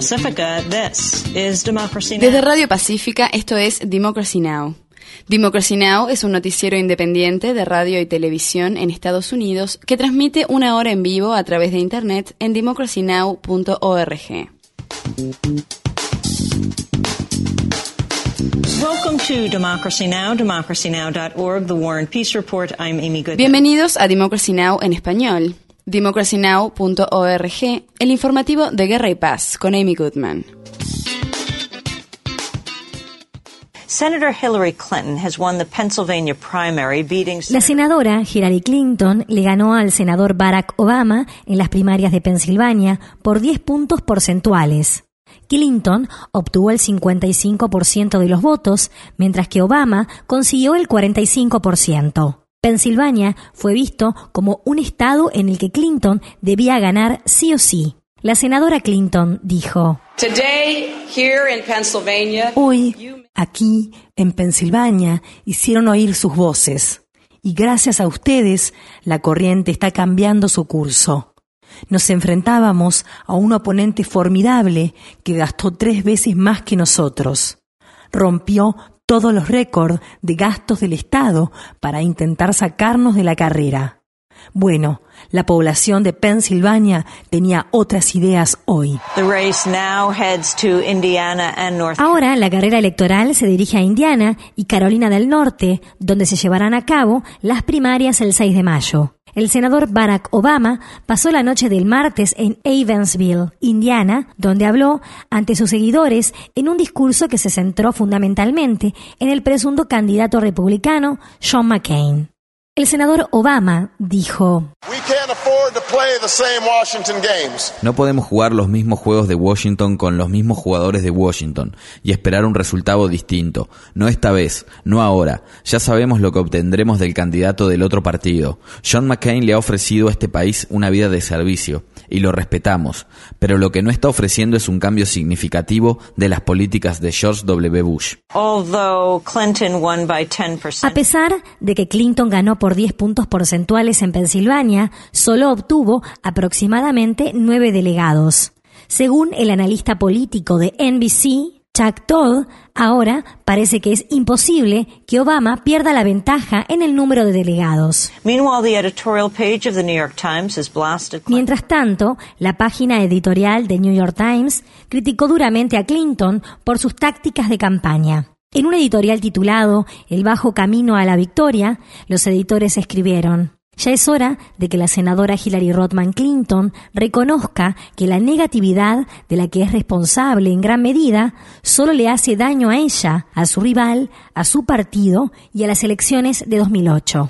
Pacifica, this is Democracy Now! Desde Radio Pacífica, esto es Democracy Now! Democracy Now! Es un noticiero independiente de radio y televisión en Estados Unidos que transmite 1 hora en vivo a través de internet en democracynow.org. Welcome to Democracy Now!, democracynow.org, The War and Peace Report. I'm Amy Goodman. Bienvenidos a Democracy Now! En español. democracynow.org, el informativo de Guerra y Paz, con Amy Goodman. Senator Hillary Clinton has won the Pennsylvania primary, beating... La senadora Hillary Clinton le ganó al senador Barack Obama en las primarias de Pensilvania por 10 puntos porcentuales. Clinton obtuvo el 55% de los votos, mientras que Obama consiguió el 45%. Pensilvania fue visto como un estado en el que Clinton debía ganar sí o sí. La senadora Clinton dijo: Hoy, aquí, en Pensilvania, hicieron oír sus voces. Y gracias a ustedes, la corriente está cambiando su curso. Nos enfrentábamos a un oponente formidable que gastó 3 veces más que nosotros. Rompió todos los récords de gastos del Estado para intentar sacarnos de la carrera. Bueno, la población de Pensilvania tenía otras ideas hoy. Ahora la carrera electoral se dirige a Indiana y Carolina del Norte, donde se llevarán a cabo las primarias el 6 de mayo. El senador Barack Obama pasó la noche del martes en Evansville, Indiana, donde habló ante sus seguidores en un discurso que se centró fundamentalmente en el presunto candidato republicano John McCain. El senador Obama dijo: No podemos jugar los mismos juegos de Washington con los mismos jugadores de Washington y esperar un resultado distinto. No esta vez, no ahora. Ya sabemos lo que obtendremos del candidato del otro partido. John McCain le ha ofrecido a este país una vida de servicio y lo respetamos, pero lo que no está ofreciendo es un cambio significativo de las políticas de George W. Bush. A pesar de que Clinton ganó por 10 puntos porcentuales en Pensilvania, solo obtuvo aproximadamente 9 delegados. Según el analista político de NBC, Chuck Todd, ahora parece que es imposible que Obama pierda la ventaja en el número de delegados. Mientras tanto, la página editorial de New York Times criticó duramente a Clinton por sus tácticas de campaña. En un editorial titulado El bajo camino a la victoria, los editores escribieron: ya es hora de que la senadora Hillary Rodham Clinton reconozca que la negatividad de la que es responsable en gran medida solo le hace daño a ella, a su rival, a su partido y a las elecciones de 2008.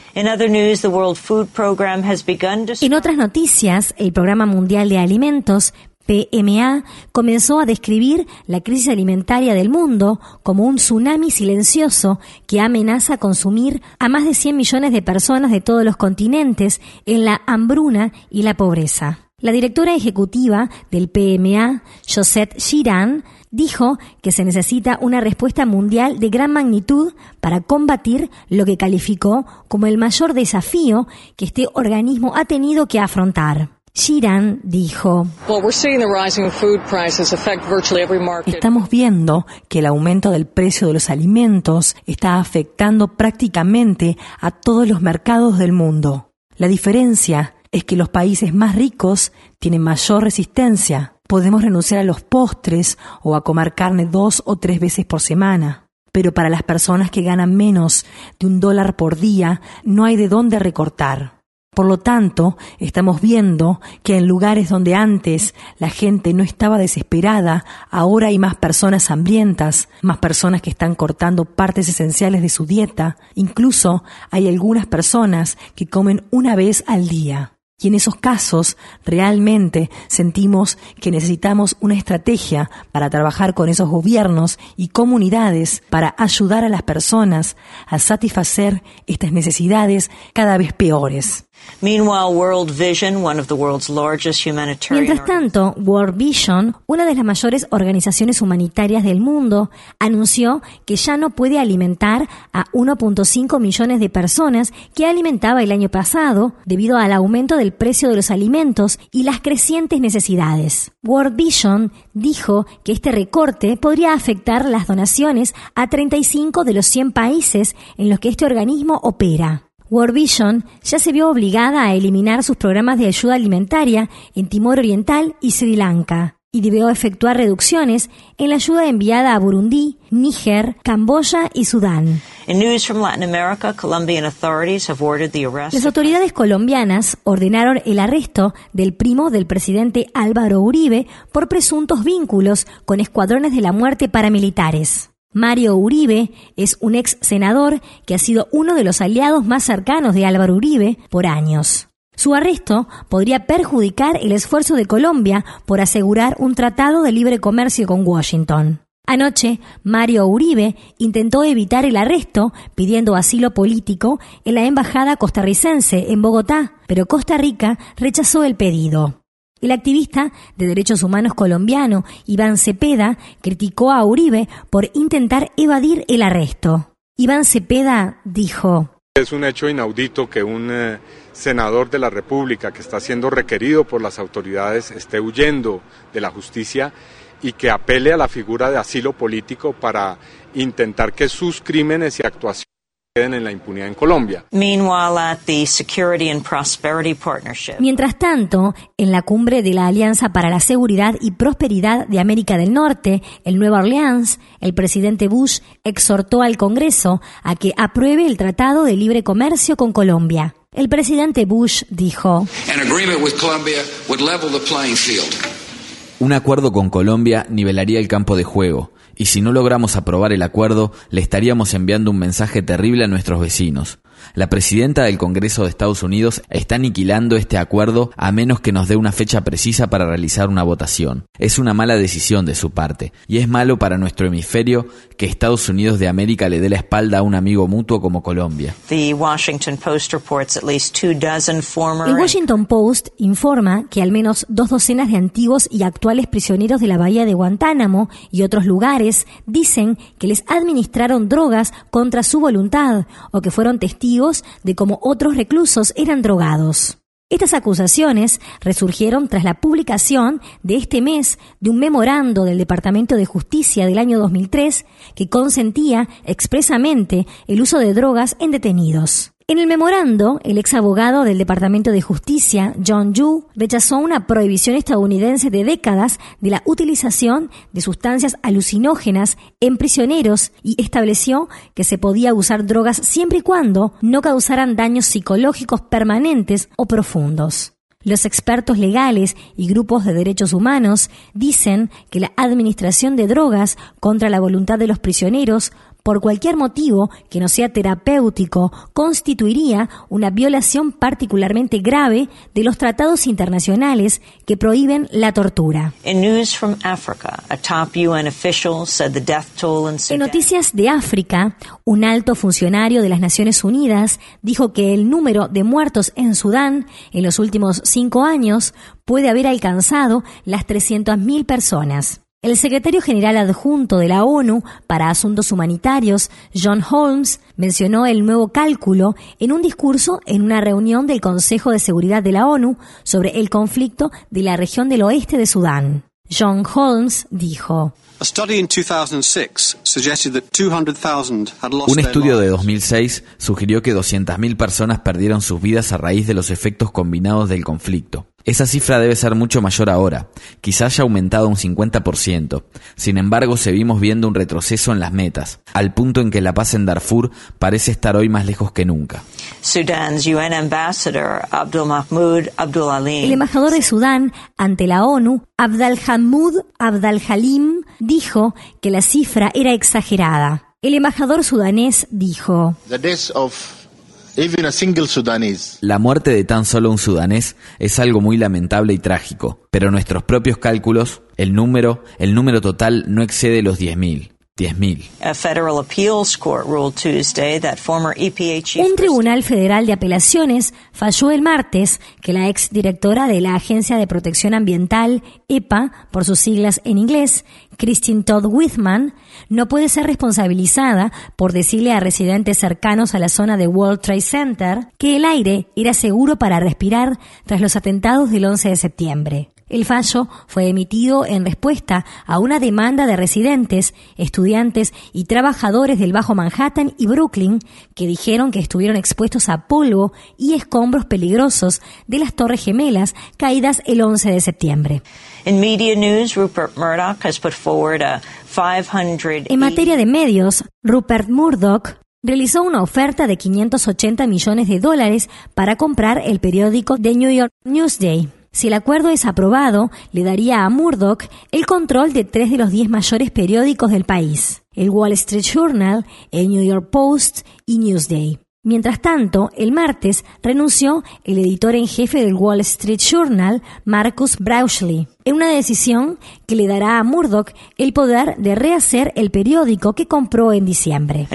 En otras noticias, el Programa Mundial de Alimentos PMA comenzó a describir la crisis alimentaria del mundo como un tsunami silencioso que amenaza consumir a más de 100 millones de personas de todos los continentes en la hambruna y la pobreza. La directora ejecutiva del PMA, Josette Girand, dijo que se necesita una respuesta mundial de gran magnitud para combatir lo que calificó como el mayor desafío que este organismo ha tenido que afrontar. Girand dijo: Estamos viendo que el aumento del precio de los alimentos está afectando prácticamente a todos los mercados del mundo. La diferencia es que los países más ricos tienen mayor resistencia. Podemos renunciar a los postres o a comer carne 2 o 3 veces por semana. Pero para las personas que ganan menos de $1 por día, no hay de dónde recortar. Por lo tanto, estamos viendo que en lugares donde antes la gente no estaba desesperada, ahora hay más personas hambrientas, más personas que están cortando partes esenciales de su dieta. Incluso hay algunas personas que comen una vez al día. Y en esos casos, realmente sentimos que necesitamos una estrategia para trabajar con esos gobiernos y comunidades para ayudar a las personas a satisfacer estas necesidades cada vez peores. Meanwhile, World Vision, one of the world's largest humanitarian Mientras tanto, World Vision, una de las mayores organizaciones humanitarias del mundo, anunció que ya no puede alimentar a 1.5 millones de personas que alimentaba el año pasado debido al aumento del precio de los alimentos y las crecientes necesidades. World Vision dijo que este recorte podría afectar las donaciones a 35 de los 100 países en los que este organismo opera. World Vision ya se vio obligada a eliminar sus programas de ayuda alimentaria en Timor Oriental y Sri Lanka y debió efectuar reducciones en la ayuda enviada a Burundi, Níger, Camboya y Sudán. In news from Latin America, Colombian authorities have ordered the arrest. Las autoridades colombianas ordenaron el arresto del primo del presidente Álvaro Uribe por presuntos vínculos con escuadrones de la muerte paramilitares. Mario Uribe es un ex senador que ha sido uno de los aliados más cercanos de Álvaro Uribe por años. Su arresto podría perjudicar el esfuerzo de Colombia por asegurar un tratado de libre comercio con Washington. Anoche, Mario Uribe intentó evitar el arresto pidiendo asilo político en la embajada costarricense en Bogotá, pero Costa Rica rechazó el pedido. El activista de derechos humanos colombiano, Iván Cepeda, criticó a Uribe por intentar evadir el arresto. Iván Cepeda dijo: es un hecho inaudito que un senador de la República que está siendo requerido por las autoridades esté huyendo de la justicia y que apele a la figura de asilo político para intentar que sus crímenes y actuaciones queden en la impunidad en Colombia. Meanwhile, at the Security and Prosperity Partnership. Mientras tanto, en la cumbre de la Alianza para la Seguridad y Prosperidad de América del Norte, en Nueva Orleans, el presidente Bush exhortó al Congreso a que apruebe el Tratado de Libre Comercio con Colombia. El presidente Bush dijo: An agreement with Colombia would level the playing field. Un acuerdo con Colombia nivelaría el campo de juego. Y si no logramos aprobar el acuerdo, le estaríamos enviando un mensaje terrible a nuestros vecinos. La presidenta del Congreso de Estados Unidos está aniquilando este acuerdo a menos que nos dé una fecha precisa para realizar una votación. Es una mala decisión de su parte, y es malo para nuestro hemisferio que Estados Unidos de América le dé la espalda a un amigo mutuo como Colombia. The Washington Post reports at least 24 former. El Washington Post informa que al menos 2 docenas de antiguos y actuales prisioneros de la bahía de Guantánamo y otros lugares dicen que les administraron drogas contra su voluntad o que fueron testigos de cómo otros reclusos eran drogados. Estas acusaciones resurgieron tras la publicación de este mes de un memorando del Departamento de Justicia del año 2003 que consentía expresamente el uso de drogas en detenidos. En el memorando, el ex abogado del Departamento de Justicia, John Yoo, rechazó una prohibición estadounidense de décadas de la utilización de sustancias alucinógenas en prisioneros y estableció que se podía usar drogas siempre y cuando no causaran daños psicológicos permanentes o profundos. Los expertos legales y grupos de derechos humanos dicen que la administración de drogas contra la voluntad de los prisioneros por cualquier motivo que no sea terapéutico, constituiría una violación particularmente grave de los tratados internacionales que prohíben la tortura. In news from Africa, a top UN official said the death toll in Sudan. En noticias de África, un alto funcionario de las Naciones Unidas dijo que el número de muertos en Sudán en los últimos 5 años puede haber alcanzado las 300.000 personas. El secretario general adjunto de la ONU para Asuntos Humanitarios, John Holmes, mencionó el nuevo cálculo en un discurso en una reunión del Consejo de Seguridad de la ONU sobre el conflicto de la región del oeste de Sudán. John Holmes dijo: Un estudio de 2006 sugirió que 200.000 personas perdieron sus vidas a raíz de los efectos combinados del conflicto. Esa cifra debe ser mucho mayor ahora, quizá haya aumentado un 50%. Sin embargo, seguimos viendo un retroceso en las metas, al punto en que la paz en Darfur parece estar hoy más lejos que nunca. Sudan's UN ambassador Abdul Mahmoud Abdul Halim. El embajador de Sudán ante la ONU, Abdalhamud Abdal Halim, dijo que la cifra era exagerada. El embajador sudanés dijo: La muerte de tan solo un sudanés es algo muy lamentable y trágico, pero nuestros propios cálculos, el número total no excede los 10.000. 10.000. Un tribunal federal de apelaciones falló el martes que la exdirectora de la Agencia de Protección Ambiental, EPA, por sus siglas en inglés, Christine Todd Whitman, no puede ser responsabilizada por decirle a residentes cercanos a la zona de World Trade Center que el aire era seguro para respirar tras los atentados del 11 de septiembre. El fallo fue emitido en respuesta a una demanda de residentes, estudiantes y trabajadores del Bajo Manhattan y Brooklyn que dijeron que estuvieron expuestos a polvo y escombros peligrosos de las Torres Gemelas caídas el 11 de septiembre. En materia de medios, Rupert Murdoch realizó una oferta de $580 millones para comprar el periódico The New York Newsday. Si el acuerdo es aprobado, le daría a Murdoch el control de 3 de los 10 mayores periódicos del país: el Wall Street Journal, el New York Post y Newsday. Mientras tanto, el martes renunció el editor en jefe del Wall Street Journal, Marcus Brauchley, en una decisión que le dará a Murdoch el poder de rehacer el periódico que compró en diciembre.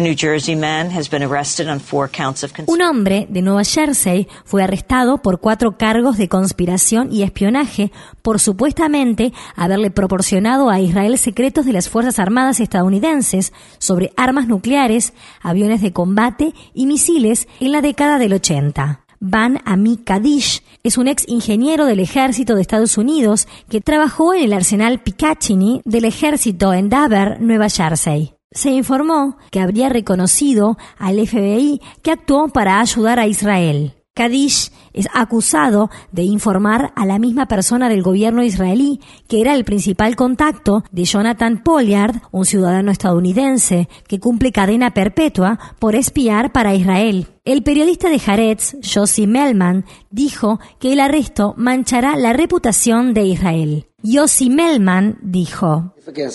Un hombre de Nueva Jersey fue arrestado por 4 cargos de conspiración y espionaje por supuestamente haberle proporcionado a Israel secretos de las Fuerzas Armadas estadounidenses sobre armas nucleares, aviones de combate y misiles en la década del 80. Ban Ami Kadish es un ex ingeniero del ejército de Estados Unidos que trabajó en el arsenal Picatinny del ejército en Dover, Nueva Jersey. Se informó que habría reconocido al FBI que actuó para ayudar a Israel. Kadish es acusado de informar a la misma persona del gobierno israelí que era el principal contacto de Jonathan Pollard, un ciudadano estadounidense que cumple cadena perpetua por espiar para Israel. El periodista de Haaretz, Yossi Melman, dijo que el arresto manchará la reputación de Israel. Yossi Melman dijo: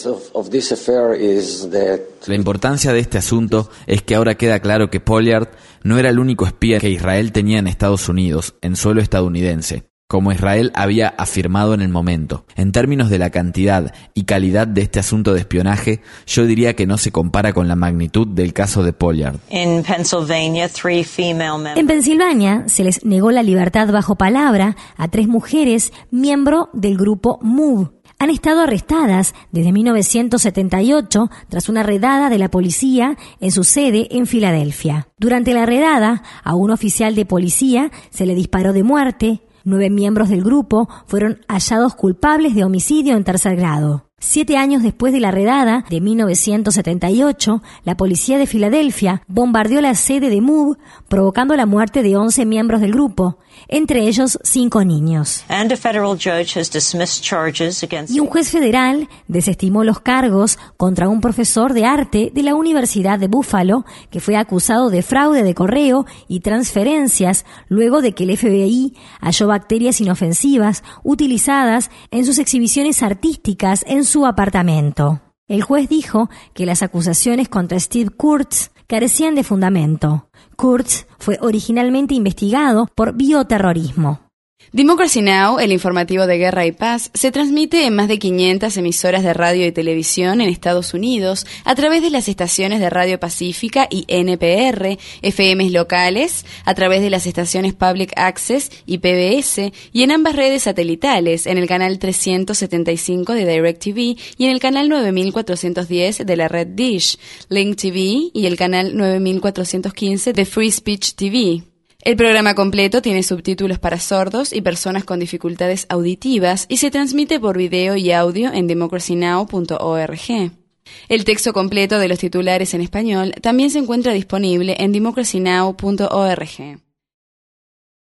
La importancia de este asunto es que ahora queda claro que Pollard no era el único espía que Israel tenía en Estados Unidos, en suelo estadounidense, como Israel había afirmado en el momento. En términos de la cantidad y calidad de este asunto de espionaje, yo diría que no se compara con la magnitud del caso de Pollard. En Pensilvania se les negó la libertad bajo palabra a 3 mujeres miembro del grupo MOVE. Han estado arrestadas desde 1978 tras una redada de la policía en su sede en Filadelfia. Durante la redada, a un oficial de policía se le disparó de muerte. 9 miembros del grupo fueron hallados culpables de homicidio en 3er grado. 7 años después de la redada de 1978, la policía de Filadelfia bombardeó la sede de MOVE, provocando la muerte de 11 miembros del grupo, entre ellos 5 niños. Y un juez federal desestimó los cargos contra un profesor de arte de la Universidad de Buffalo que fue acusado de fraude de correo y transferencias luego de que el FBI halló bacterias inofensivas utilizadas en sus exhibiciones artísticas en su apartamento. El juez dijo que las acusaciones contra Steve Kurtz carecían de fundamento. Kurtz fue originalmente investigado por bioterrorismo. Democracy Now!, el informativo de guerra y paz, se transmite en más de 500 emisoras de radio y televisión en Estados Unidos a través de las estaciones de Radio Pacífica y NPR, FMs locales, a través de las estaciones Public Access y PBS, y en ambas redes satelitales, en el canal 375 de DirecTV y en el canal 9410 de la red Dish, Link TV y el canal 9415 de Free Speech TV. El programa completo tiene subtítulos para sordos y personas con dificultades auditivas y se transmite por video y audio en democracynow.org. El texto completo de los titulares en español también se encuentra disponible en democracynow.org.